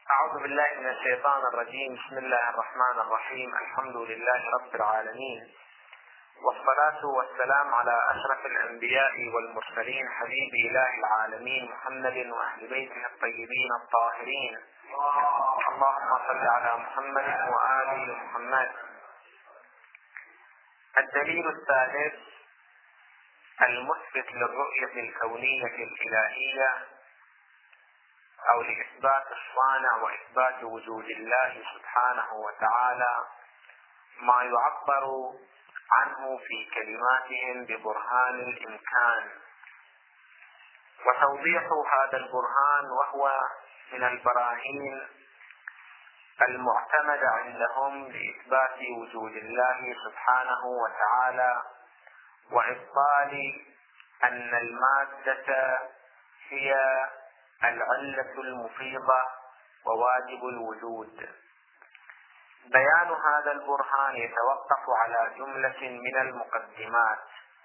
أعوذ بالله من الشيطان الرجيم. بسم الله الرحمن الرحيم. الحمد لله رب العالمين، والصلاة والسلام على أشرف الأنبياء والمرسلين، حبيب إله العالمين محمد وأهل بيته الطيبين الطاهرين. اللهم صل على محمد وآل محمد. الدليل الثالث المثبت للرؤية الكونية الإلهية أو لإثبات الصانع وإثبات وجود الله سبحانه وتعالى ما يعبر عنه في كلماتهم ببرهان الإمكان، وتوضيح هذا البرهان وهو من البراهين المعتمدة عندهم لإثبات وجود الله سبحانه وتعالى وإبطال أن المادة هي العلة المفيضة وواجب الوجود. بيان هذا البرهان يتوقف على جملة من المقدمات.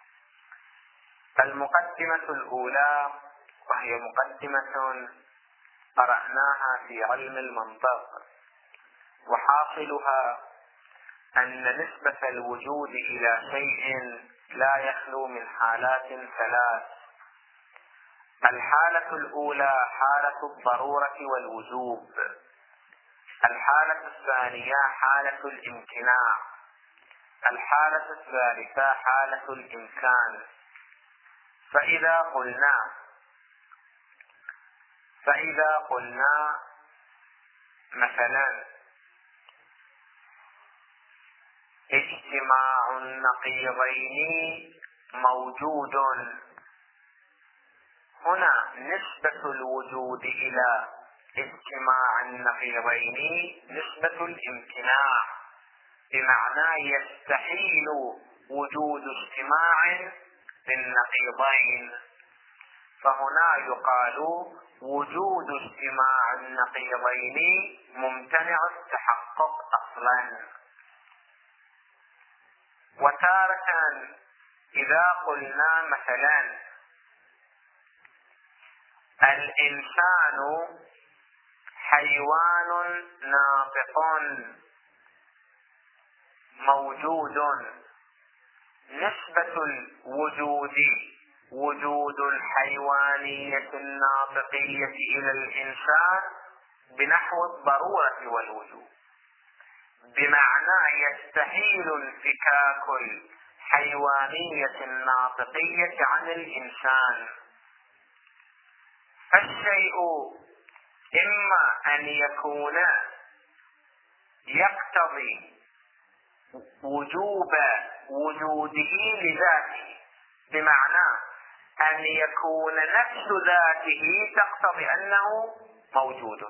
المقدمة الأولى، وهي مقدمة قرأناها في علم المنطق، وحاصلها أن نسبة الوجود إلى شيء لا يخلو من حالات ثلاث. الحالة الأولى حالة الضرورة والوجوب، الحالة الثانية حالة الامتناع، الحالة الثالثة حالة الإمكان. فإذا قلنا مثلا اجتماع النقيضين موجود، هنا نسبة الوجود إلى اجتماع النقيضين نسبة الامتناع، بمعنى يستحيل وجود اجتماع للنقيضين، فهنا يقال وجود اجتماع النقيضين ممتنع التحقق أصلا. وتارة إذا قلنا مثلا الإنسان حيوان ناطق موجود، نسبة الوجود وجود الحيوانية الناطقية إلى الإنسان بنحو الضرورة والوجوب، بمعنى يستحيل انفكاك الحيوانية الناطقية عن الإنسان. فالشيء إما أن يكون يقتضي وجوب وجوده لذاته، بمعنى أن يكون نفس ذاته تقتضي أنه موجود،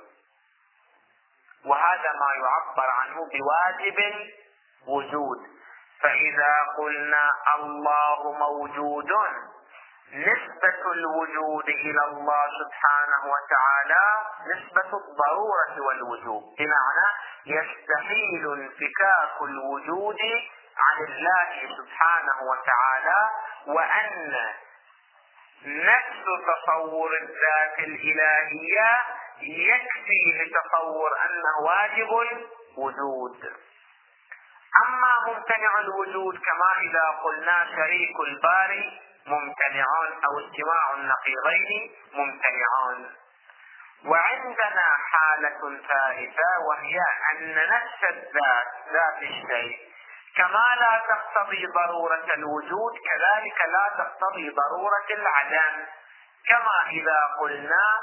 وهذا ما يعبر عنه بواجب الوجود. فإذا قلنا الله موجود، نسبة الوجود إلى الله سبحانه وتعالى نسبة الضرورة والوجوب، بمعنى يستحيل انفكاك الوجود عن الله سبحانه وتعالى، وأن نفس تصور الذات الإلهية يكفي لتصور أنه واجب الوجود. أما ممتنع الوجود كما إذا قلنا شريك الباري ممتنعون أو اجتماع النقيضين ممتنعون. وعندنا حالة ثالثة، وهي أن نفس الذات ذات الشيء كما لا تقتضي ضرورة الوجود كذلك لا تقتضي ضرورة العدم، كما إذا قلنا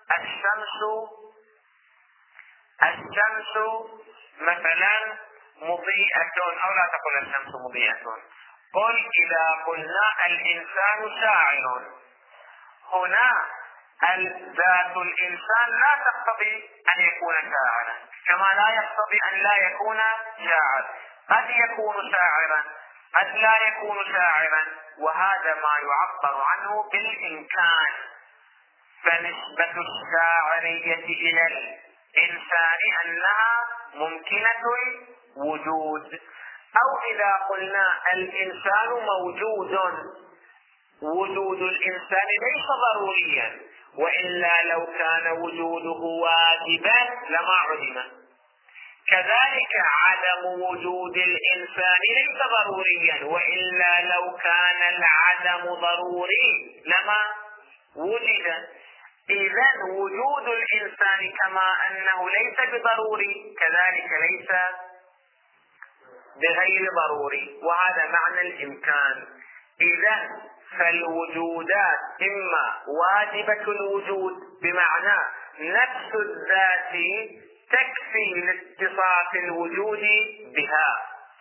الشمس مثلا مضيئة، أو لا تقل الشمس مضيئة، قل إذا قلنا الإنسان شاعر، هنا ذات الإنسان لا تقتضي أن يكون شاعرا، كما لا يقتضي أن لا يكون شاعر، قد يكون شاعرا قد لا يكون شاعرا، وهذا ما يعبر عنه بالإمكان. فنسبة الشاعرية إلى الإنسان أنها ممكنة الوجود. أو إذا قلنا الإنسان موجود، وجود الإنسان ليس ضروريا، وإلا لو كان وجوده واجبا لما علم. كذلك عدم وجود الإنسان ليس ضروريا، وإلا لو كان العدم ضروري لما وجد. إذن وجود الإنسان كما أنه ليس بضروري كذلك ليس بغير ضروري، وهذا معنى الإمكان. إذن فالوجودات إما واجبة الوجود بمعنى نفس الذات تكفي لاتصاف الوجود بها،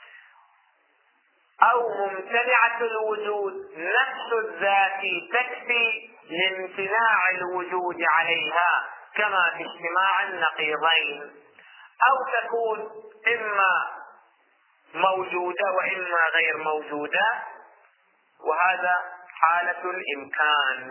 أو ممتنعة الوجود نفس الذات تكفي لامتناع الوجود عليها كما في اجتماع النقيضين، أو تكون إما موجودة وإما غير موجودة، وهذا حالة الإمكان.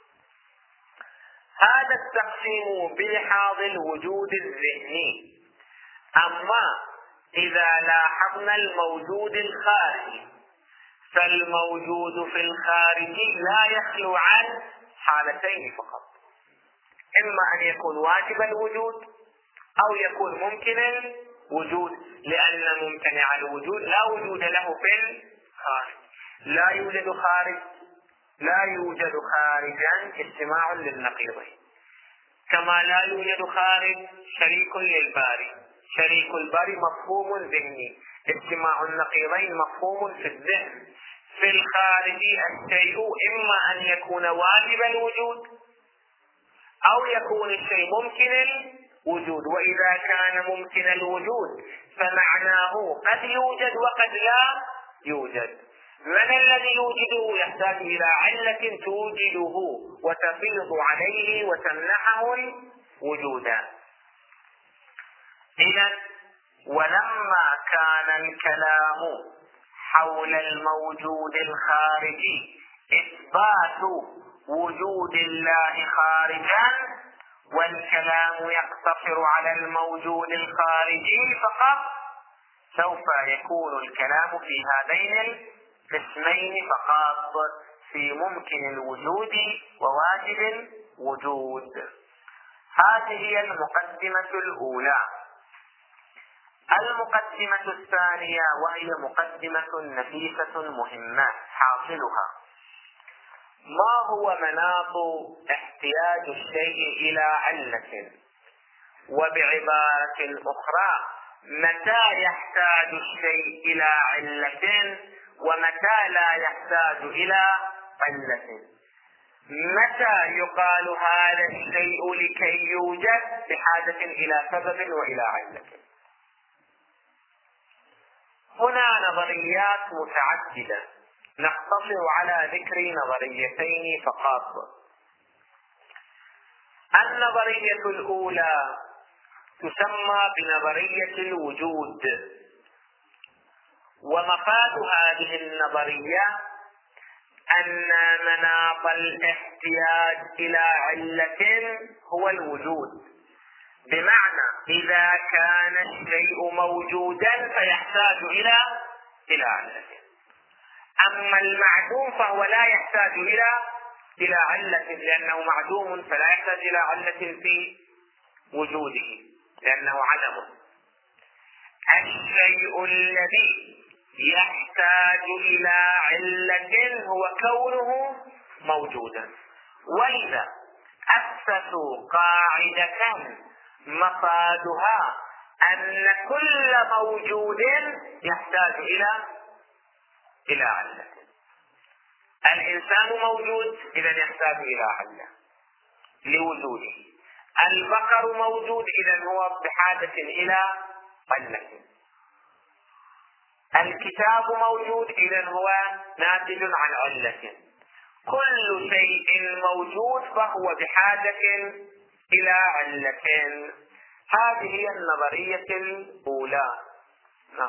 هذا التقسيم بلحاظ الوجود الذهني. أما إذا لاحظنا الموجود الخارجي فالموجود في الخارج لا يخلو عن حالتين فقط، إما أن يكون واجب الوجود أو يكون ممكن الوجود، لأن ممتنع الوجود لا وجود له في الخارج. لا يوجد خارجا اجتماع للنقيضين، كما لا يوجد خارج شريك للباري. شريك الباري مفهوم ذهني، اجتماع النقيضين مفهوم في الذهن. في الخارج الشيء إما أن يكون واجب الوجود أو يكون الشيء ممكن الوجود، وإذا كان ممكن الوجود فمعناه قد يوجد وقد لا يوجد. من الذي يوجده؟ يحتاج إلى علة توجده وتفيض عليه وتمنحه الوجود. إذن ولما كان الكلام حول الموجود الخارجي إثبات وجود الله خارجا، والكلام يقتصر على الموجود الخارجي فقط، سوف يكون الكلام في هذين القسمين فقط، في ممكن الوجود وواجب الوجود. هذه هي المقدمة الأولى. المقدمة الثانية وهي مقدمة نفيسة مهمة حاصلها: ما هو مناط احتياج الشيء إلى علة؟ وبعبارة أخرى، متى يحتاج الشيء إلى علة ومتى لا يحتاج إلى علة؟ متى يقال هذا الشيء لكي يوجد بحاجة إلى سبب وإلى علة؟ هنا نظريات متعددة، نقتصر على ذكر نظريتين فقط. النظرية الأولى تسمى بنظرية الوجود، ومفاد هذه النظرية أن مناط الاحتياج إلى علة هو الوجود، بمعنى إذا كان الشيء موجودا فيحتاج إلى علة، أما المعدوم فهو لا يحتاج إلى علة لأنه معدوم، فلا يحتاج إلى علة في وجوده لأنه عدم. الشيء الذي يحتاج إلى علة هو كونه موجودا، وإذا أسسوا قاعدة مفادها أن كل موجود يحتاج إلى علة. الإنسان موجود إذن يحتاج إلى علة لوجوده، البقر موجود إذن هو بحاجة إلى علة، الكتاب موجود إذن هو ناتج عن علة. كل شيء موجود فهو بحاجة إلى علة. هذه هي النظرية الأولى. نعم.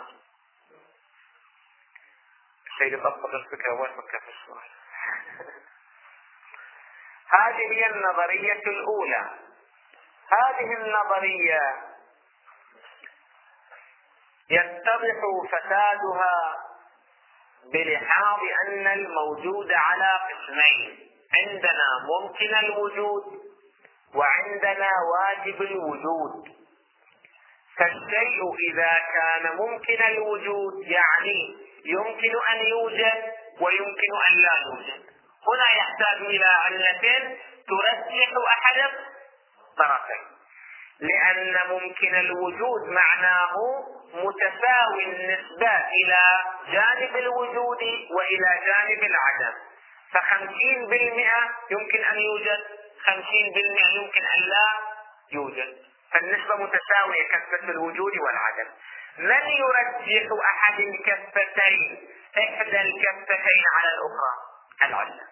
الشيء يطبق الفكرة ويفكر في السؤال. هذه هي النظرية الأولى. هذه النظرية يتضح فسادها بلحاظ أن الموجود على قسمين: عندنا ممكن الوجود وعندنا واجب الوجود. فالشيء إذا كان ممكن الوجود يعني يمكن أن يوجد ويمكن أن لا يوجد. هنا يحتاج إلى علة ترجح أحد الطرفين، لأن ممكن الوجود معناه متساوي النسبة إلى جانب الوجود وإلى جانب العدم. ف50% يمكن أن يوجد، 50% يمكن أن لا يوجد، فالنسبة متساوية كفة الوجود والعدم. من يرجح أحد الكفتين، إحدى الكفتين على الأخرى؟ العلة.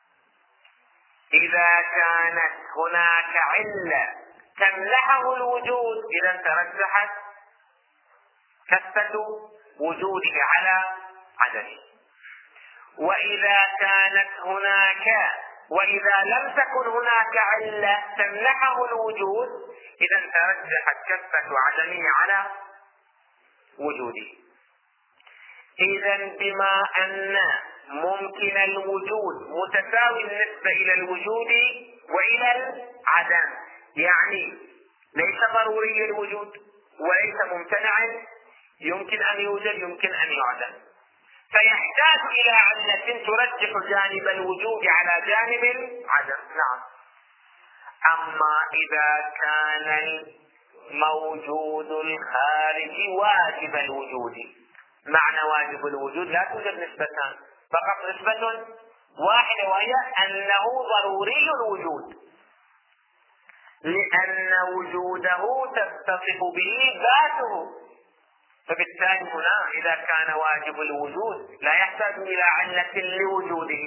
إذا كانت هناك علة تمنحه الوجود إذا ترجحت كفة وجوده على عدمه، وإذا لم تكن هناك علة تمنحه الوجود إذا ترجحت كفة عدمه على وجوده. إذا بما أن ممكن الوجود متساوي النسبة إلى الوجود وإلى العدم، يعني ليس ضروري الوجود وليس ممتنعا، يمكن أن يوجد يمكن أن يعدم، فيحتاج إلى علة ترجح جانب الوجود على جانب العدم. نعم. أما إذا كان الموجود الخارج واجب الوجود، معنى واجب الوجود لا توجد نسبتان، فقط نسبة واحدة وهي أنه ضروري الوجود، لأن وجوده تتصف به ذاته. فبالتالي هنا إذا كان واجب الوجود لا يحتاج إلى علة لوجوده،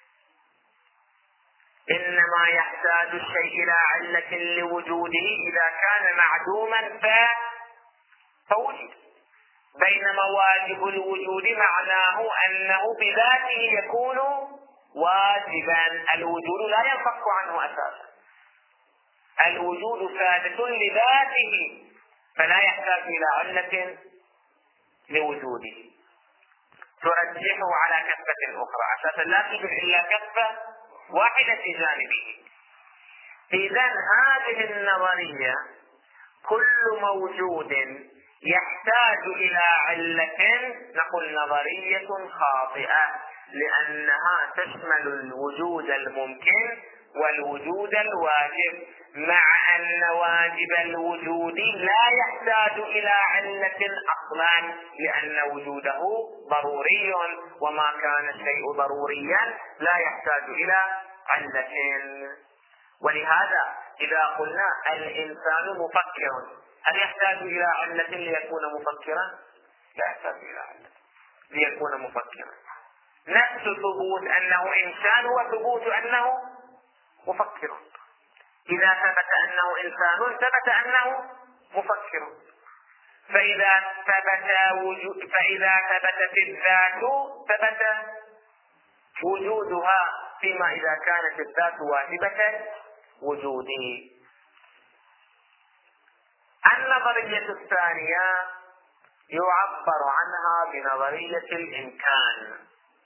إنما يحتاج الشيء إلى علة لوجوده إذا كان معدوما فوجد. بينما واجب الوجود معناه أنه بذاته يكون واجبا، الوجود لا ينفك عنه أساسا، الوجود ثابت لذاته فلا يحتاج إلى علة لوجوده ترجحه على كفة أخرى، أساسا لا توجد إلا كفة واحدة في جانبه. إذا هذه النظرية كل موجود يحتاج إلى علة نقول نظرية خاطئة، لأنها تشمل الوجود الممكن والوجود الواجب، مع أن واجب الوجود لا يحتاج إلى علة أصلا، لأن وجوده ضروري، وما كان الشيء ضروريا لا يحتاج إلى علة. ولهذا إذا قلنا الإنسان مفكر، هل يحتاج إلى علة ليكون مفكرا؟ لا يحتاج إلى علة ليكون مفكرا. نفس ثبوت أنه إنسان وثبوت أنه مفكر، إذا ثبت أنه إنسان ثبت أنه مفكر. فإذا ثبتت الذات ثبت وجودها، فيما إذا كانت الذات واجبة وجوده. النظرية الثانية يعبر عنها بنظرية الإمكان.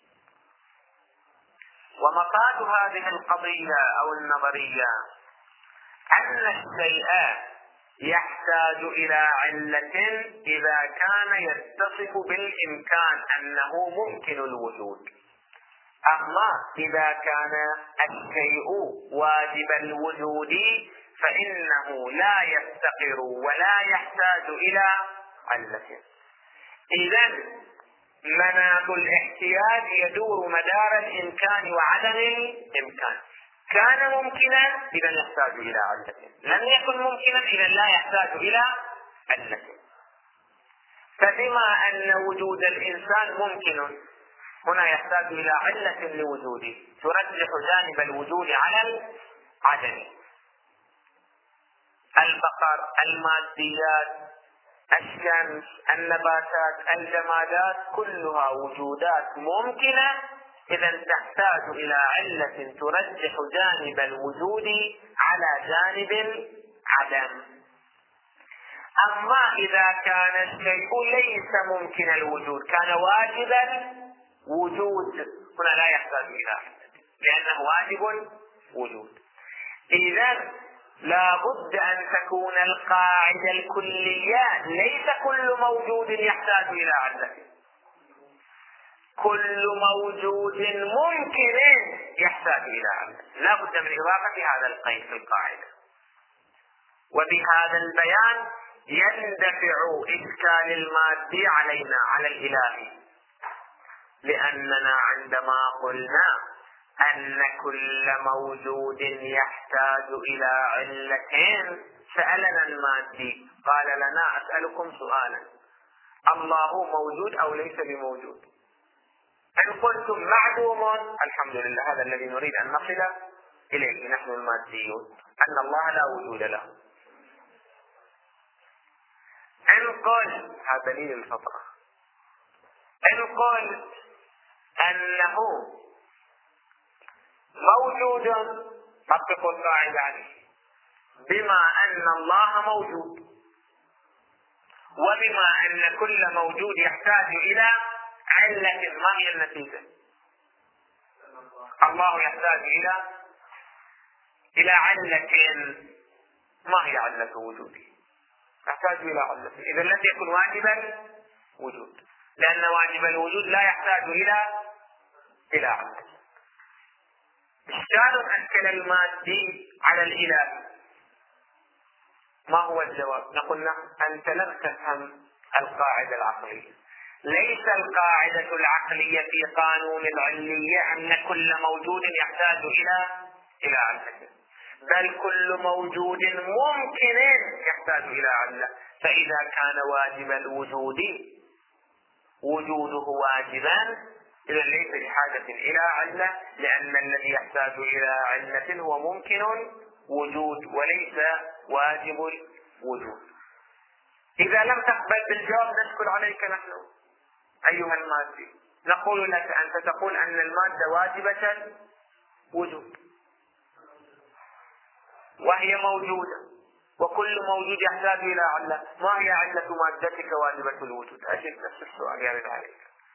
ومفاد هذه القضية أو النظرية أن الشيء يحتاج إلى علة إذا كان يتصف بالإمكان أنه ممكن الوجود. أما إذا كان الشيء واجب الوجود فإنه لا يفتقر ولا يحتاج إلى علة. إذن مناط الاحتياج يدور مدار الإمكان وعدم الإمكان. كان ممكنا إذا يحتاج إلى علة، لم يكن ممكنا إذا لا يحتاج إلى علة. فبما أن وجود الإنسان ممكن، هنا يحتاج إلى علة لوجوده ترجح جانب الوجود على العدم. البقر، الماديات، الشمس، النباتات، الجمادات كلها وجودات ممكنة، إذا تحتاج إلى علة ترجح جانب الوجود على جانب العدم. أما إذا كان الشيء ليس ممكن الوجود، كان واجب الوجود، هنا لا يحتاج إلى علة، لأنه واجب الوجود. إذن لا بد أن تكون القاعدة الكلية ليس كل موجود يحتاج إلى علة، كل موجود ممكن يحتاج إلى علة. لا بد من إضافة هذا القيد في القاعدة. وبهذا البيان يندفع إشكال المادي علينا على الإلهي، لأننا عندما قلنا أن كل موجود يحتاج إلى علتين سألنا المادي، قال لنا أسألكم سؤالا: الله موجود أو ليس بموجود؟ إن قلتم معدوم الحمد لله، هذا الذي نريد أن نصل إليه نحن الماديون، أن الله لا وجود له. إن قل هذا دليل الفطرة، إن قل أنه موجود طبقوا القاعدة عليه، بما أن الله موجود وبما أن كل موجود يحتاج إلى علة، ما هي النتيجة؟ الله يحتاج إلى علة. ما هي علة وجوده؟ يحتاج إلى علة. إذا لم يكن واجبا وجود، لأن واجب الوجود لا يحتاج إلى علة. إشكال أشكل المادي على الإله. ما هو الجواب؟ نقول أنت لم تفهم القاعدة العقلية. ليس القاعدة العقلية في قانون العلية أن كل موجود يحتاج إلى علة، بل كل موجود ممكن يحتاج إلى علة. فإذا كان واجب الوجود وجوده واجبا، إذا ليس بحاجة إلى علة، لأن الذي يحتاج إلى علة هو ممكن وجود وليس واجب الوجود. إذا لم تقبل بالجواب نشكل عليك نحن أيها المادي، نقول لك أنت تقول أن المادة واجبة وجود وهي موجودة، وكل موجود يحتاج إلى علة. ما هي علة مادتك واجبة الوجود؟ أجل نفس السؤال يرد عليك.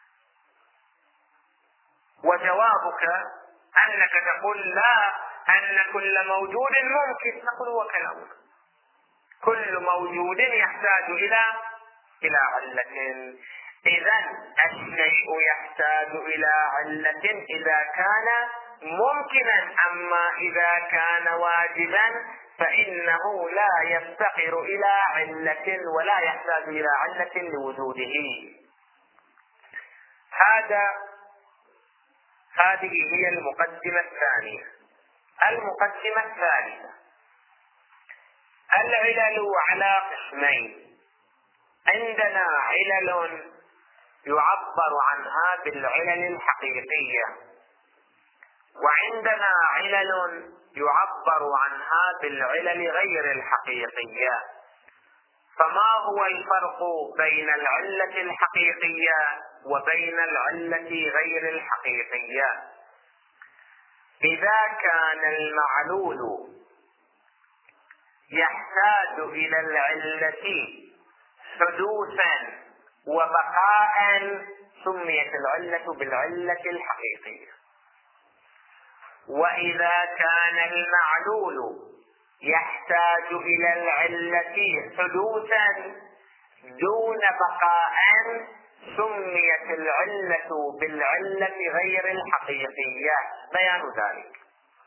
وجوابك أنك تقول لا، أن كل موجود ممكن. نقول هو كلامك، كل موجود يحتاج إلى علة. إذن الشيء يحتاج إلى علة إذا كان ممكنا، أما إذا كان واجبا فإنه لا يفتقر إلى علة ولا يحتاج إلى علة لوجوده. هذه هي المقدمة الثانية. المقدمة الثالثة: العلل على قسمين. عندنا علل يعبر عنها بالعلل الحقيقية، وعندنا علل يعبر عنها بالعلل غير الحقيقية. فما هو الفرق بين العلة الحقيقية وبين العلة غير الحقيقية؟ إذا كان المعلول يحتاج إلى العلة حدوثا وبقاء سميت العلة بالعلة الحقيقية. وإذا كان المعلول يحتاج إلى العلة حدوثا دون بقاء سميت العلة بالعلة غير الحقيقية. بيان ذلك: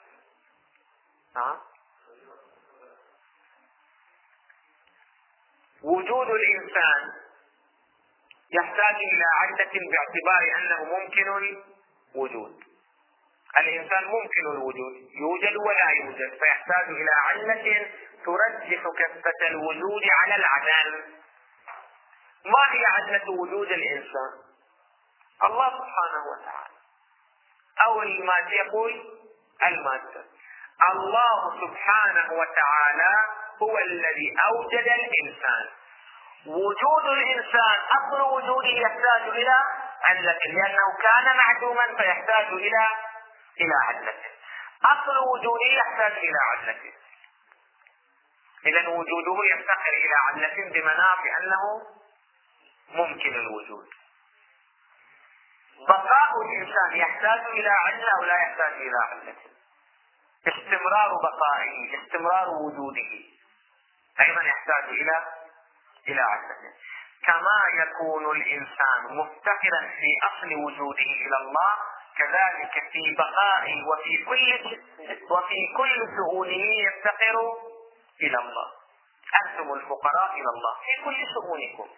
وجود الإنسان يحتاج إلى علة باعتبار أنه ممكن وجود. الإنسان ممكن الوجود، يوجد ولا يوجد، فيحتاج إلى علة ترجح كفة الوجود على العدم. ما هي علة وجود الإنسان؟ الله سبحانه وتعالى، أو المادة يقول المادة. الله سبحانه وتعالى هو الذي أوجد الإنسان. وجود الإنسان أصل وجوده يحتاج إلى علة، لأنه كان معدوما فيحتاج إلى علة. أصل وجوده يحتاج إلى علة، إذن وجوده يفتقر إلى علة بمناف أنه ممكن الوجود. بقاء الإنسان يحتاج إلى علة أو لا يحتاج إلى علة؟ استمرار بقائه، استمرار وجوده أيضا يحتاج إلى علة. كما يكون الإنسان مفتقرا في أصل وجوده إلى الله، كذلك في بقائه وفي كل شؤونه يفتقر إلى الله. أنتم الفقراء إلى الله في كل شؤونكم،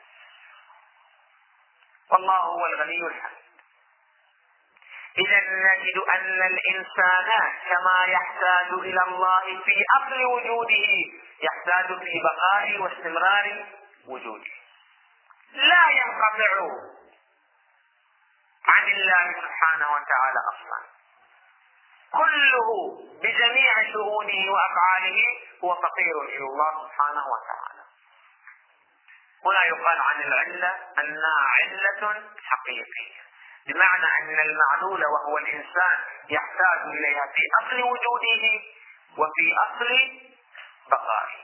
والله هو الغني الحميد. إذا نجد أن الإنسان كما يحتاج إلى الله في أصل وجوده يحتاج في بقائه واستمرار وجوده، لا ينقطع عن الله سبحانه وتعالى أصلا، كله بجميع شؤونه وأفعاله هو فقير إلى الله سبحانه وتعالى. هنا يقال عن العلة أنها علة حقيقية، بمعنى أن المعلول وهو الإنسان يحتاج إليها في أصل وجوده وفي أصل بقائه.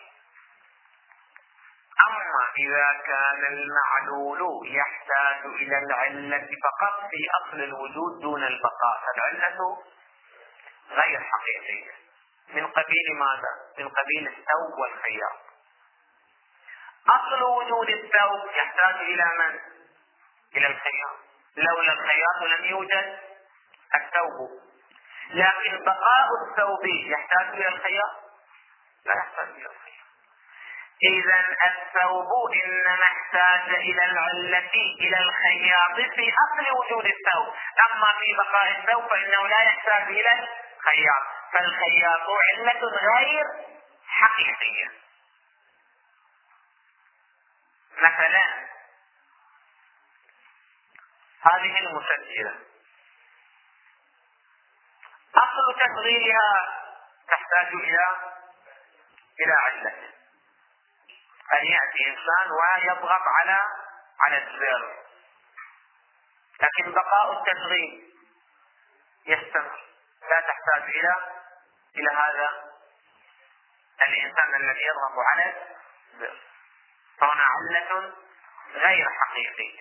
أما إذا كان المعلول يحتاج إلى العلة فقط في أصل الوجود دون البقاء، فالعلة غير حقيقية. من قبيل ماذا؟ من قبيل الثوب والخياط. أصل وجود الثوب يحتاج إلى من؟ إلى الخياط، لولا الخياط لم يوجد الثوب. لكن بقاء الثوب يحتاج إلى الخياط؟ لا يحتاج إلى الخياط. إذا الثوب إنما احتاج إلى العلة إلى الخياط في أصل وجود الثوب، أما في بقاء الثوب فإنه لا يحتاج إلى الخياط، فالخياط علة غير حقيقية. مثلا هذه المسجلة أصل تشغيلها تحتاج إلى علة، أن يأتي إنسان ويضغط على الزر، لكن بقاء التشغيل يستمر، لا تحتاج إلى هذا الإنسان الذي يضغط على الزر، فهنا علة غير حقيقية،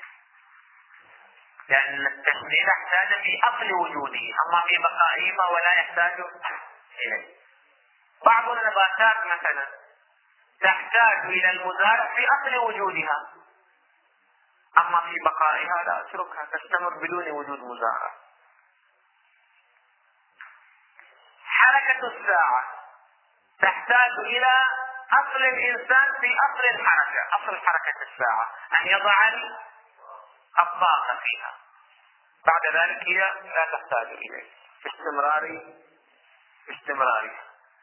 لأن التشغيل احتاج في أصل وجوده، أما في بقائه فهو لا يحتاج إليه. بعض النباتات مثلا تحتاج إلى المزارع في أصل وجودها، أما في بقائها لا، اتركها تستمر بدون وجود مزارع. حركة الساعة تحتاج إلى أصل الإنسان في أصل الحركة، أصل حركة الساعة أن يضع الطاقة فيها، بعد ذلك هي لا تحتاج إليه باستمرارها.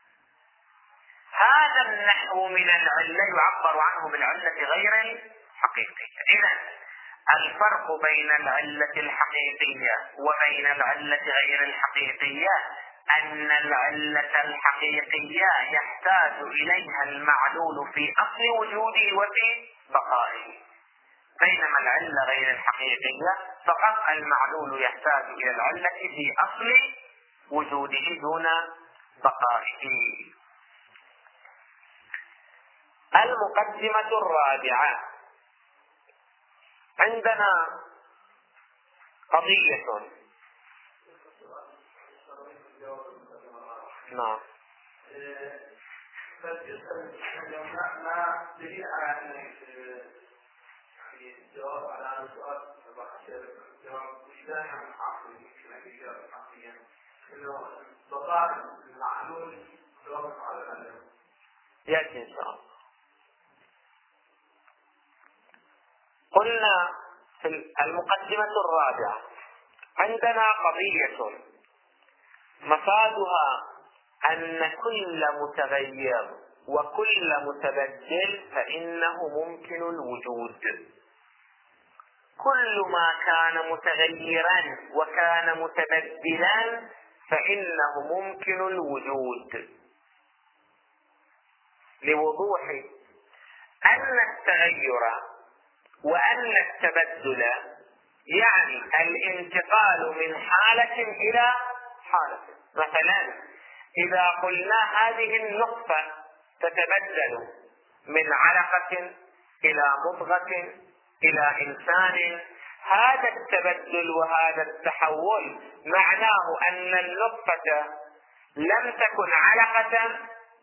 هذا النحو من العلة يعبر عنه بالعلة غير الحقيقية. إذن الفرق بين العلة الحقيقية وبين العلة غير الحقيقية أن العلة الحقيقية يحتاج إليها المعلول في أصل وجوده وفي بقائه، بينما العلة غير الحقيقية فقط المعلول يحتاج إلى العلة في أصل وجوده دون بقائه. المقدمة الرابعة، عندنا قضية. نعم. ما دليل على أن الجواب على هذا السؤال جواب مشترك عن عقلي في الإجابة الحقيقية إنه بقاء المعلول جواب على الألم يأتي إن شاء الله. قلنا في المقدمة الرابعة عندنا قضية مفادها أن كل متغير وكل متبدل فإنه ممكن الوجود. كل ما كان متغيرا وكان متبدلا فإنه ممكن الوجود، لوضوح أن التغير وأن التبدل يعني الانتقال من حالة إلى حالة. مثلا إذا قلنا هذه النطفة تتبدل من علقة إلى مضغة إلى إنسان، هذا التبدل وهذا التحول معناه أن النطفة لم تكن علقة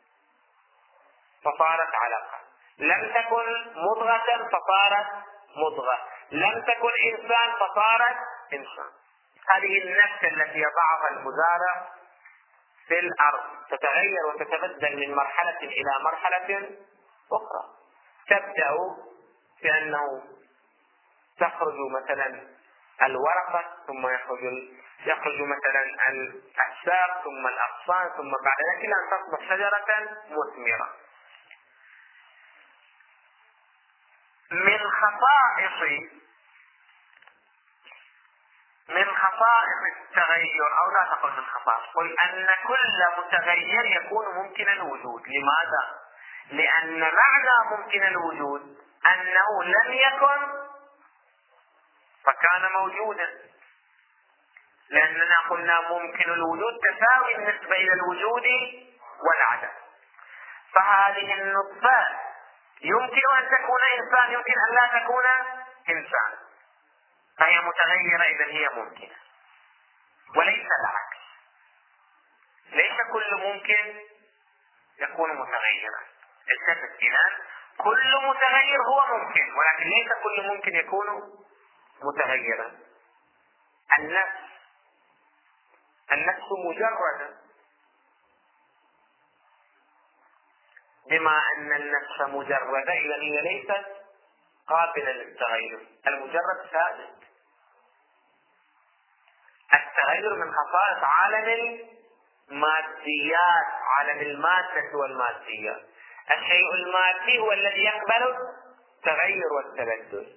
فصارت علقة، لم تكن مضغة فصارت مضغة، لم تكن إنسان فصارت إنسان. هذه النفس التي يضعها المزارع في الأرض تتغير وتتبدل من مرحلة إلى مرحلة أخرى. تبدأ بأنه تخرج مثلا الورقة، ثم يخرج مثلا الأساق، ثم الأغصان، ثم بعد ذلك إلى أن تصبح شجرة مثمرة. من خصائص التغير، أو لا تقل من خصائص، قل أن كل متغير يكون ممكن الوجود. لماذا؟ لأن معنى ممكن الوجود أنه لم يكن فكان موجودا، لأننا قلنا ممكن الوجود تساوي بالنسبة إلى الوجود والعدم. فهذه النطفة يمكن أن تكون إنسان، يمكن أن لا تكون إنسان، فهي متغيرة، إذا هي ممكنة، وليس العكس. ليس كل ممكن يكون متغيرا. التفت إذن، كل متغير هو ممكن، ولكن ليس كل ممكن يكون متغيرا. النفس مجردة، بما أن النفس مجردة إذا هي ليست قابلة للتغير. المجرد ثابت. التغير من خصائص عالم الماديات، عالم المادة والماديات. الشيء المادي هو الذي يقبل التغير والتبدل،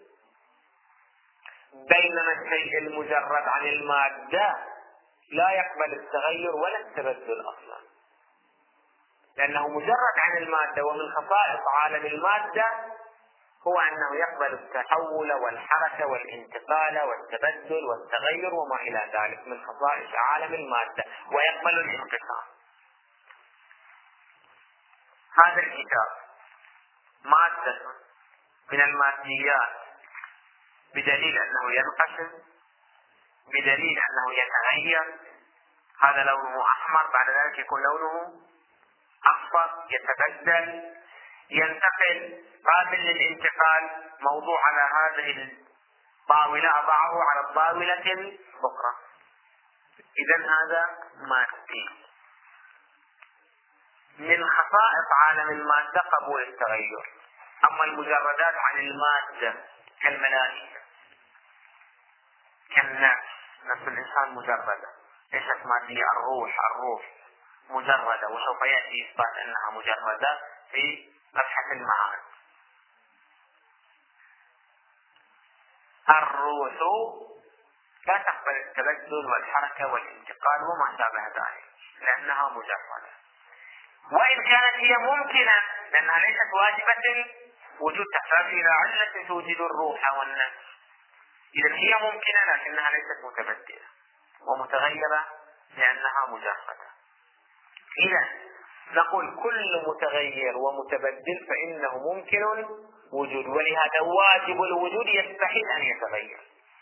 بينما الشيء المجرد عن المادة لا يقبل التغير ولا التبدل أصلا، لأنه مجرد عن المادة. ومن خصائص عالم المادة هو أنه يقبل التحول والحركة والانتقال والتبدل والتغير وما إلى ذلك من خصائص عالم المادة، ويقبل الانقسام. هذا الكتاب مادة من الماديات، بدليل أنه ينقسم، بدليل أنه يتغير. هذا لونه أحمر، بعد ذلك يكون لونه أصفر، يتبدل، ينتقل، قابل للانتقال، موضوع على هذه الطاولة أضعه على الطاولة الأخرى. إذن هذا مادي. من خصائص عالم المادة قبول التغير. أما المجردات عن المادة كالملائكة، كالنفس، نفس الإنسان مجردة ليست مادية. الروح مجردة، وسوف يأتي إثبات أنها مجردة في مبحث المعاد. الروح لا تقبل التبدل والحركة والانتقال وما شابه ذلك، لأنها مجردة. وإن كانت هي ممكنة، لأنها ليست واجبة وجود، تحتاج إلى علة توجد الروح والنفس. إذن هي ممكنة لكنها ليست متبدلة ومتغيرة لأنها مجردة. إذن نقول كل متغير ومتبدل فإنه ممكن وجود، ولهذا واجب الوجود يستحيل أن يتغير.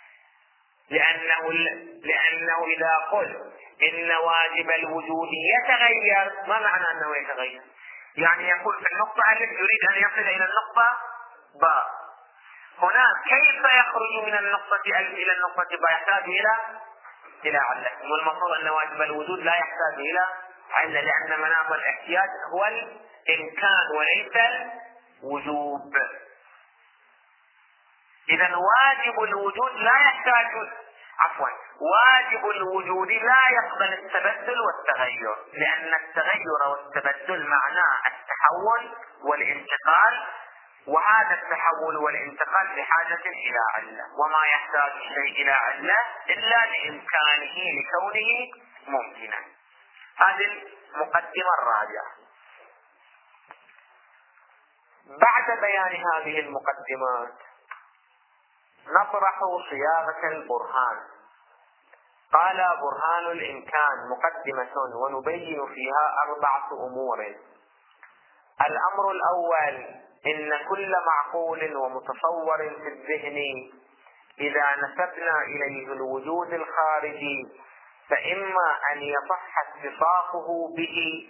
لأنه إذا قل إن واجب الوجود يتغير، ما معنى أنه يتغير؟ يعني يقول في النقطة التي يريد أن يصل إلى النقطة باء، هناك كيف يخرج من النقطة ألف إلى النقطة باء؟ يحتاج إلى علة، والمفروض أن واجب الوجود لا يحتاج إلى علة، لأن مناط الاحتياج هو الإمكان وليس الوجوب. إذن واجب الوجود لا يحتاج، واجب الوجود لا يقبل التبدل والتغير، لأن التغير والتبدل معناه التحول والانتقال، وهذا التحول والانتقال بحاجة إلى علة، وما يحتاج الشيء إلى علة إلا لإمكانه لكونه ممكنا. هذه المقدمة الرابعة. بعد بيان هذه المقدمات نطرح صياغة البرهان. قال برهان الإمكان مقدمة ونبين فيها 4 أمور. الأمر الأول: إن كل معقول ومتصور في الذهن إذا نسبنا إليه الوجود الخارجي فإما أن يصح اتصافه به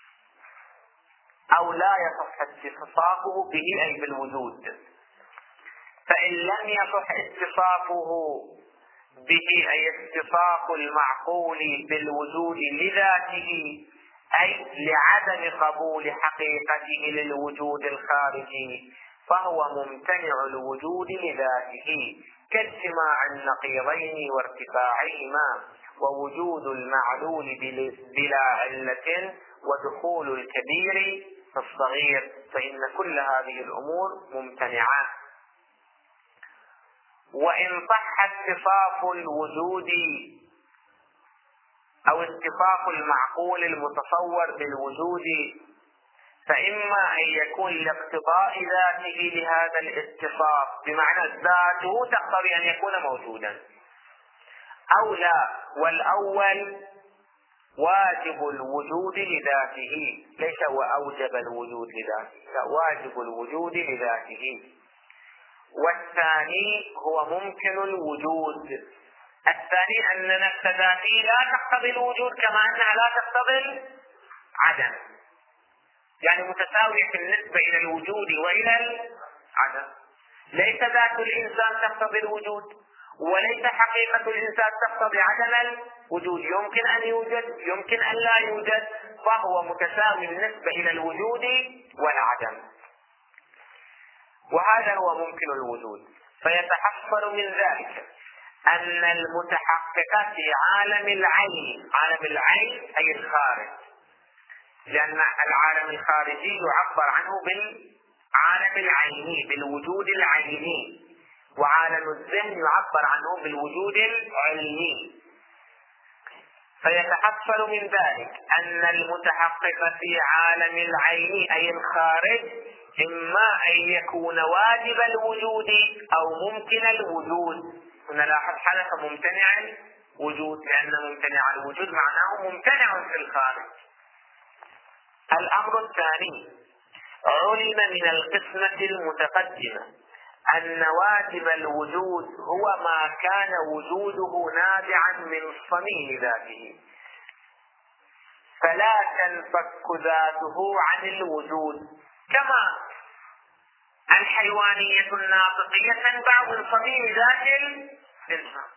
أو لا يصح اتصافه به أي بالوجود. فإن لم يصح اتصافه به أي اتصاف المعقول بالوجود لذاته أي لعدم قبول حقيقته للوجود الخارجي فهو ممتنع الوجود لذاته كاجتماع النقيضين وارتفاعهما ووجود المعلول بلا علة ودخول الكبير في الصغير، فإن كل هذه الأمور ممتنعة. وإن صح اتصاف الوجود أو اتصاف المعقول المتصور بالوجود فإما أن يكون لاقتضاء ذاته لهذا الاتصاف بمعنى ذاته تقتضي أن يكون موجودا، أو لا، والأول واجب الوجود لذاته، ليس هو أوجب الوجود لذاته، لا، واجب الوجود لذاته. والثاني هو ممكن الوجود. الثاني أن نفس ذاته لا تقتضي الوجود كما أنها لا تقتضي العدم، يعني متساوية في النسبة إلى الوجود وإلى العدم. ليس ذات الإنسان تقتضي الوجود وليس حقيقة الإنسان تقتضي عدم الوجود، يمكن أن يوجد يمكن أن لا يوجد، فهو متساوي بالنسبة إلى الوجود والعدم، وهذا هو ممكن الوجود. فيتحصل من ذلك أن المتحقق في عالم العين، عالم العين أي الخارج، لأن العالم الخارجي يعبر عنه بالعالم العيني بالوجود العيني، وعالم الذهن يعبر عنه بالوجود العلمي. فيتحصل من ذلك أن المتحقق في عالم العين أي الخارج إما أن يكون واجب الوجود أو ممكن الوجود. هنا لاحظ حدث ممتنع الوجود، لأن ممتنع الوجود معناه ممتنع في الخارج. الأمر الثاني، علم من القسمة المتقدمة أن واجب الوجود هو ما كان وجوده نابعا من صميم ذاته، فلا تنفك ذاته عن الوجود، كما الحيوانية الناطقية تنبع من صميم ذات الإنسان.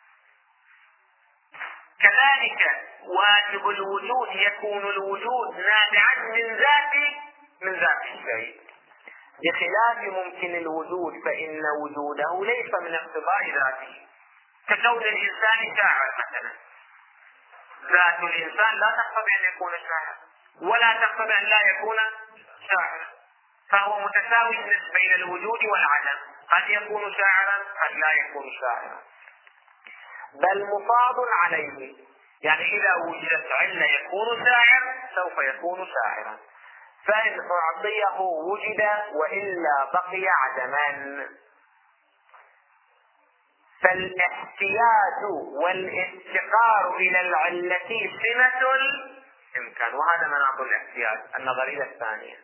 كذلك واجب الوجود يكون الوجود نابعا من ذات الشيء، بخلاف ممكن الوجود فإن وجوده ليس من اقتضاء ذاته، ككون الإنسان شاعر مثلا، ذات الإنسان لا تقتضي أن يكون شاعر ولا تقتضي أن لا يكون شاعر، فهو متساوي بالنسبة إلى الوجود والعدم، قد يكون شاعرا قد لا يكون شاعرا، بل مفاض عليه، يعني إذا وجدت علة يكون شاعر سوف يكون شاعرا، فإن أعطيه وجد وإلا بقي عدما. فالاحتياج والافتقار إلى العلة سمة الإمكان، وهذا مناط الاحتياج، النظرية الثانية.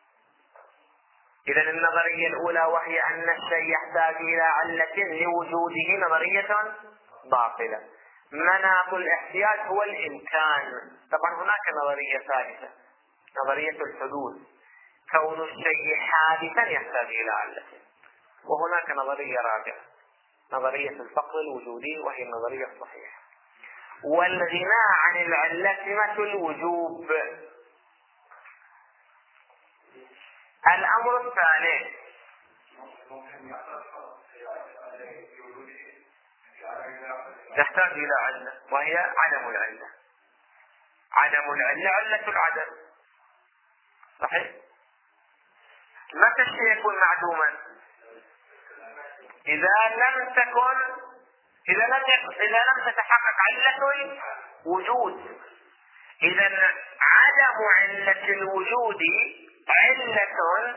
إذن النظرية الأولى وهي أن الشيء يحتاج إلى علة لوجوده نظرية باطلة. مناط الاحتياج هو الإمكان. طبعا هناك نظرية ثالثة، نظرية الحدوث، كون الشيء حادثا يحتاج إلى علة. وهناك نظرية رابعة، نظرية الفقر الوجودي، وهي النظرية الصحيحة. والغناء عن العلة سمة الوجوب. الأمر الثالث، تحتاج إلى علة وهي عدم العلة. عدم العلة علة العدم، صحيح؟ متى الشيء يكون معدوما؟ إذا لم تتحقق علة الوجود. إذا عدم علة الوجود علة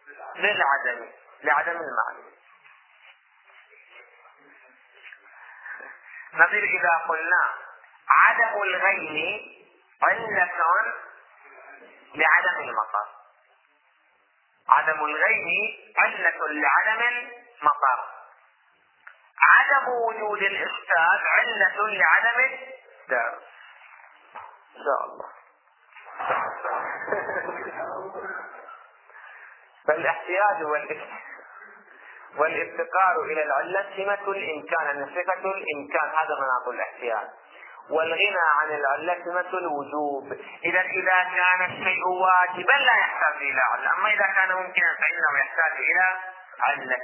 لعدم المعلوم. نظير إذا قلنا عدم الغيم علة لعدم المطر، عدم الغيم علة لعدم المطر. عدم وجود الإفساد علة لعدم الدرس. إن شاء الله. فالاحتياج والافتقار إلى العلة سمة الإمكان، صفة الإمكان، هذا مناط الاحتياج. والغنى عن العلة سمة الوجوب. إذا كان الشيء واجبا لا يحتاج إلى علة، أما إذا كان ممكنا فإنه يحتاج إلى علة.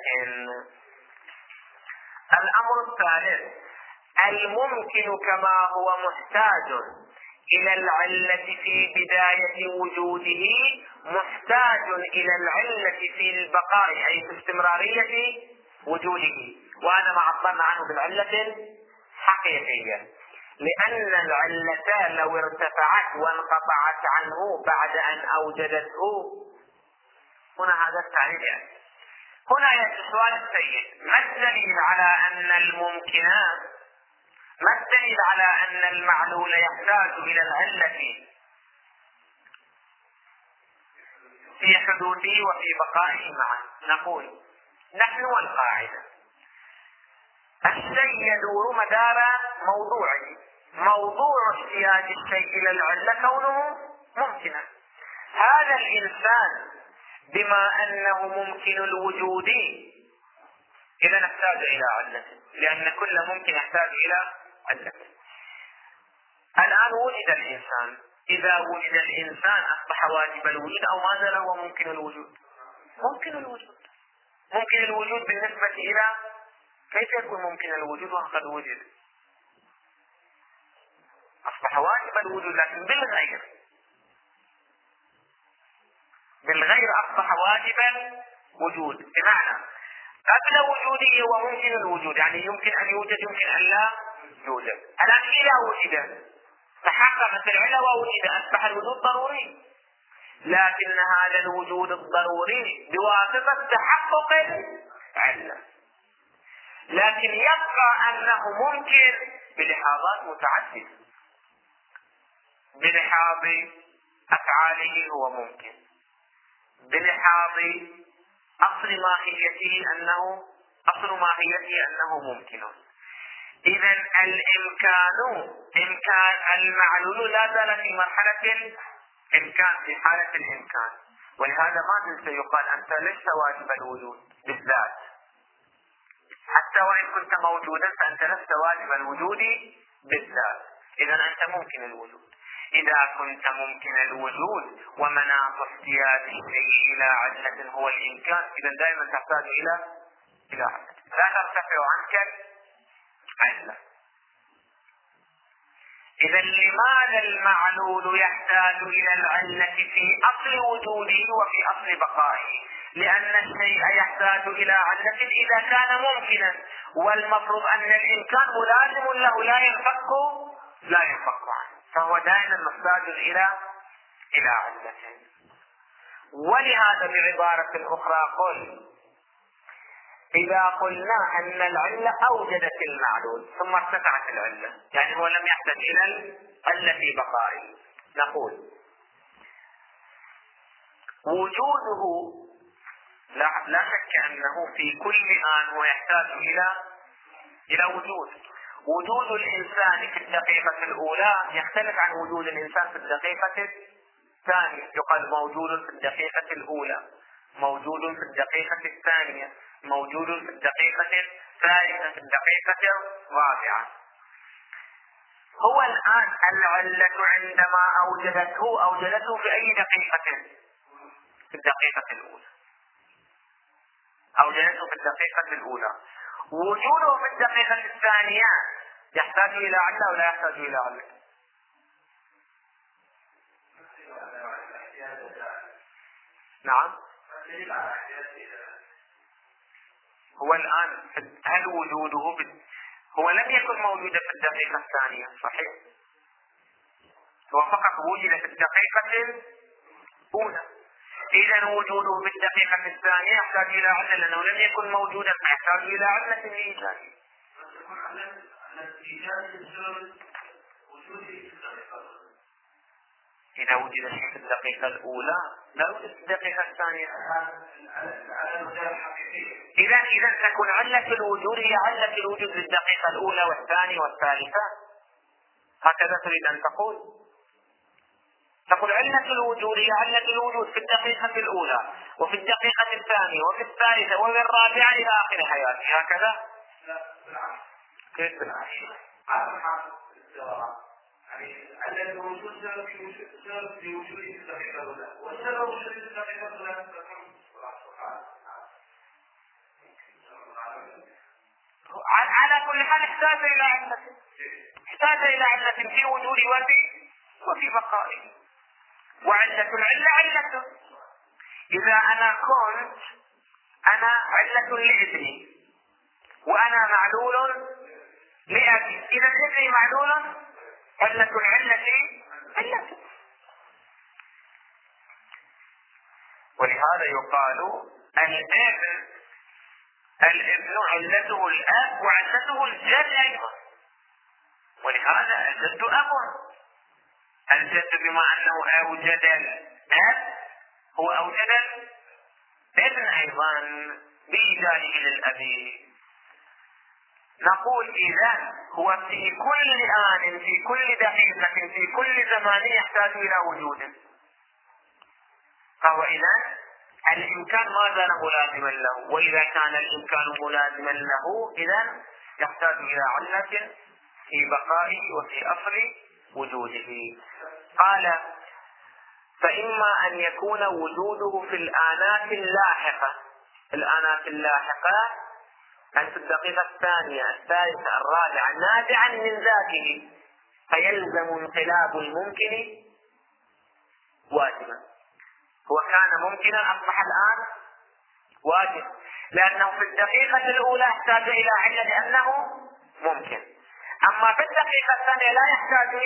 الأمر الثالث: الممكن كما هو محتاج إلى العلة في بداية وجوده محتاج إلى العلة في البقاء، أي في استمرارية وجوده، وهذا ما عبرنا عنه بالعلة الحقيقية، لأن العلة لو ارتفعت وانقطعت عنه بعد أن أوجدته. هنا هذا التعريف. يعني هنا يأتي السؤال السيد: ما الدليل على أن الممكنات، ما الدليل على أن المعلول يحتاج إلى العلة في حدوثه وفي بقائه معا؟ نقول: نحن والقاعدة الشيء يدور مدار موضوعه، موضوع احتياج الشيء إلى العلة كونه ممكنا. هذا الإنسان بما أنه ممكن الوجود إذا نحتاج إلى علة، لأن كل ممكن يحتاج إلى علة. الآن وجد الإنسان، إذا وجد الإنسان أصبح واجب الوجود أو ما زال هو ممكن الوجود؟ ممكن الوجود. ممكن الوجود بالنسبة إلى كيف يكون ممكن الوجود وقد وجد؟ أصبح واجب الوجود لكن بالغير أصبح واجبا وجود، بمعنى قبل وجوده هو ممكن الوجود، يعني يمكن أن يوجد يمكن أن لا يوجد. الآن إذا وجد تحققت العلة ووجد أصبح الوجود ضروري، لكن هذا الوجود الضروري بواسطة تحقق العلة، لكن يبقى أنه ممكن بلحاظات متعددة. بلحاظ أفعاله هو ممكن، بلحاظ أصل ماهيته أنه ممكن. إذا الإمكان، إمكان المعلول لا زال في مرحلة الإمكان، في حالة الإمكان، ولهذا ما زلت يقال أنت لست واجب الوجود بالذات، حتى وإن كنت موجودا فأنت لست واجب الوجود بالذات. إذا أنت ممكن الوجود. إذا كنت ممكن الوجود ومناط احتياج الشيء إلى علة هو الإمكان، إذا دائما تحتاج إلى علة، لا ترتفع عنك علة. إذا لماذا المعلول يحتاج إلى العلة في أصل وجوده وفي أصل بقائه؟ لأن الشيء يحتاج إلى علة إذا كان ممكنا، والمفروض أن الإمكان ملازم له لا ينفك عنه، فهو دائما محتاج إلى علة. ولهذا بعبارة أخرى قل: إذا قلنا أن العلة أوجدت المعلول ثم ارتفعت العلة، يعني هو لم يحتاج إلى العلة في بقائه، نقول وجوده لا شك أنه في كل آن هو يحتاج إلى وجود الإنسان في الدقيقة الأولى يختلف عن وجود الإنسان في الدقيقة الثانية. يقال موجود في الدقيقة الأولى، موجود في الدقيقة الثانية، موجود في الدقيقة الثالثة، في الدقيقة الرابعة. هو الآن العلة عندما أوجدته في أي دقيقة؟ في الدقيقة الأولى. أوجدته في الدقيقة الأولى. وجوده في الدقيقة الثانية يحتاج إلى علة ولا يحتاج إلى علة؟ نعم. هو الآن هل وجوده هو لم يكن موجودا في الدقيقة الثانية، صحيح؟ هو فقط وجد في الدقيقة الأولى. إذا وجوده في الدقيقة الثانية يحتاج إلى علة، لأنه لم يكن موجودا فيحتاج إلى علة لإيجاده. إذا وجد شيء في الدقيقة الأولى لا يوجد في الدقيقة الثانية. إذا تكون علة الوجود هي علة الوجود في الدقيقة الأولى والثانية والثالثة، هكذا تريد أن تقول؟ تقول علة الوجود هي علة الوجود في الدقيقة الأولى وفي الدقيقة الثانية وفي الثالثة وفي الرابعة إلى آخر حياتي، هكذا؟ كيف بالعكس؟ علة الوجود سبب لوجوده في الدقيقة الأولى، وسبب وجوده في الدقيقة الأولى على كل حال احتاج إلى علة في وجوده وفي بقائه، وعلة العلة علته. إذا أنا كنت علة لابني وأنا معلول لأبي، إذا ابني معلول، علة العلة علته. ولهذا يقال الابن علته الأب وعلته الجد أيضا، ولهذا الجد أب. الجد بما أنه أوجد الأب هو أوجد الابن أيضا بإيجاده للأب. نقول إذا هو في كل آن في كل دقيقة في كل زمان يحتاج إلى وجود، فهو إذا الإمكان ما زال ملازما له، وإذا كان الإمكان ملازما له إذا يحتاج إلى علة في بقائه وفي أصل وجوده. قال فإما أن يكون وجوده في الآنات اللاحقة أن في الدقيقة الثانية الثالثة الرابعة نابعا من ذاته، فيلزم انقلاب الممكن واجبا. هو كان ممكنا أصبح الآن واجب، لأنه في الدقيقة الأولى احتاج إلى علة لأنه ممكن، أما في الدقيقة الثانية لا يحتاج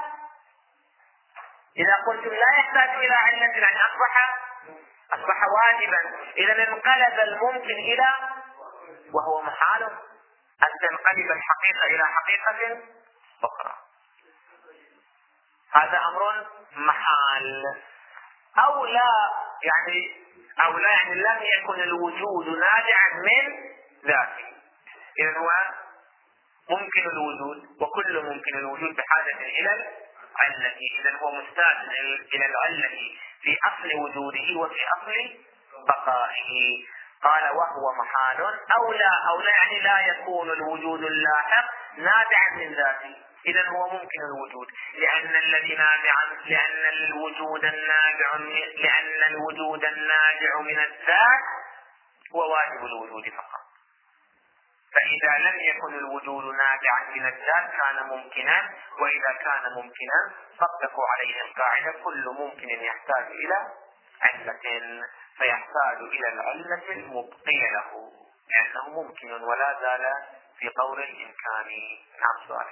إذا قلتم لا يحتاج إلى علة يعني أصبح واجبا، إذا انقلب الممكن إلى، وهو محال أن تنقلب الحقيقة إلى حقيقة أخرى، هذا أمر محال. أو لا يعني لم يكن الوجود نابعا من ذاته، إذا هو ممكن الوجود، وكل ممكن الوجود بحاجة إلى العلة، إذا هو محتاج إلى العلة في أصل وجوده وفي أصل بقائه. قال وهو محال أو لا يعني لا يكون الوجود اللاحق نابعا من ذاته، إذا هو ممكن الوجود، لأن الوجود النابع من الذات هو واجب الوجود فقط. فإذا لم يكن الوجود نابعا من الذات كان ممكنا، وإذا كان ممكنا صدقوا عليه القاعدة كل ممكن يحتاج إلى علة، فيحتاج إلى العلة المبقية له لأنه ممكن ولا زال في طور الإمكان. نعم سؤال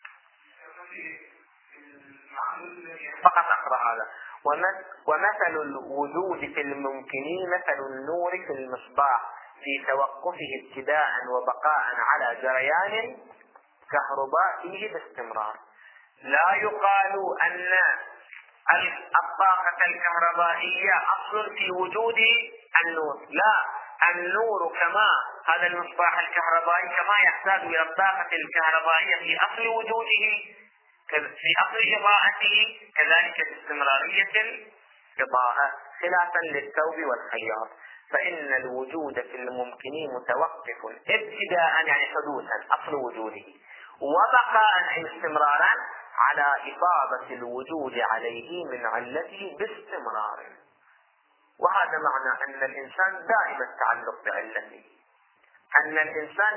فقط أقرأ هذا. ومثل الوجود في الممكن مثل النور في المصباح في توقفه ابتداء وبقاء على جريان كهربائه باستمرار. لا يقال أن الطاقة الكهربائية أصل في وجود النور، لا، النور كما هذا المصباح الكهربائي كما يحتاج إلى الطاقة الكهربائية في أصل وجوده في أصل إضاءته كذلك باستمرارية الإضاءة، خلافا للثوب والخياط، فإن الوجود في الممكن متوقف ابتداء يعني حدوثا أصل وجوده، وبقاء أي استمرارا على إفاضة الوجود عليه من علته باستمرار. وهذا معنى أن الإنسان دائم التعلق بعلته، أن الإنسان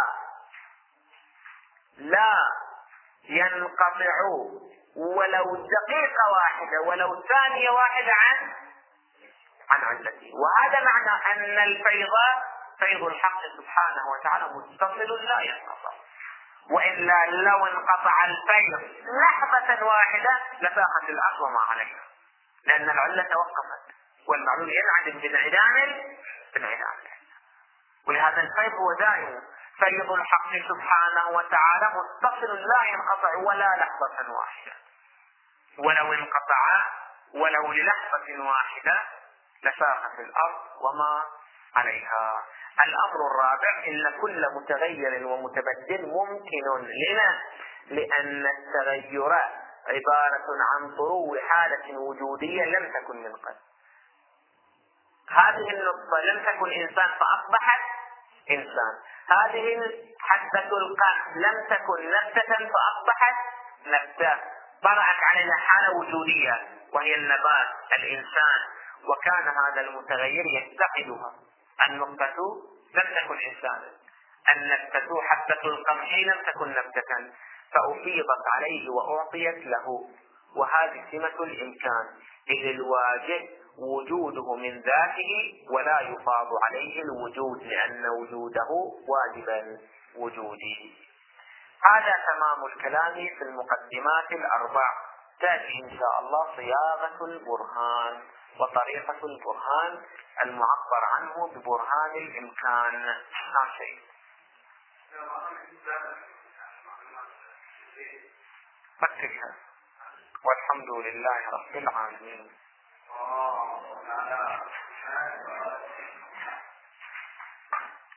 لا ينقطع ولو دقيقة واحدة ولو ثانية واحدة عن علته. وهذا معنى أن فيض الحق سبحانه وتعالى متصل لا ينقطع، وإلا لو انقطع الفيض لحظة واحدة لفاقت الأرض وما عليها، لأن العلة توقفت والمعلول ينعدم بانعدام. ولهذا الفيض هو دائم، فيض الحق سبحانه وتعالى متصل لا ينقطع ولا لحظة واحدة، ولو انقطع ولو للحظة واحدة لفاقت الأرض وما عليها. الأمر الرابع إن كل متغير ومتبدل ممكن لنا، لأن التغيرات عبارة عن طرو حالة وجودية لم تكن من قبل. هذه النقطة لم تكن إنسان فأصبحت إنسان، هذه حبة القمح لم تكن نبتة فأصبحت نبتة، طرأت عليها حالة وجودية وهي النبات الإنسان، وكان هذا المتغير يفتقدها. النقطة لم تكن إنسانا، النبتة حبة القمح لم تكن نبتة فأفيضت عليه وأعطيت له، وهذه سمة الإمكان، إذ الواجب وجوده من ذاته ولا يفاض عليه الوجود لأن وجوده واجب وجودي. هذا تمام الكلام في المقدمات الأربع. تأتي إن شاء الله صياغة البرهان وطريقة البرهان المعبر عنه ببرهان الإمكان. شيء فكرها. والحمد لله رب العالمين.